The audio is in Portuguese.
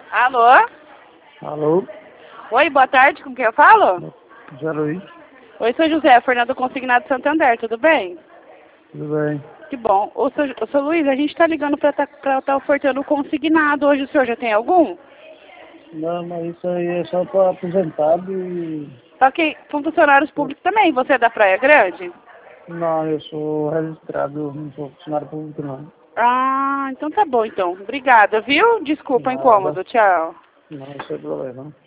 Alô? Alô? Oi, boa tarde, com quem eu falo? Zé Luiz, Oi, sou José, Fernando Consignado Santander, tudo bem? tudo bem? Que bom. Ô, seu Luiz, a gente tá ligando pra tá ofertando consignado hoje, o senhor já tem algum? Não, mas isso aí é só para aposentado e... Ok, com funcionários públicos também, você é da Praia Grande? Não, eu sou registrado, não sou funcionário público não. Ah, então tá bom, então. Obrigada, viu? Desculpa o Nada, incômodo, tchau. não, sem problema.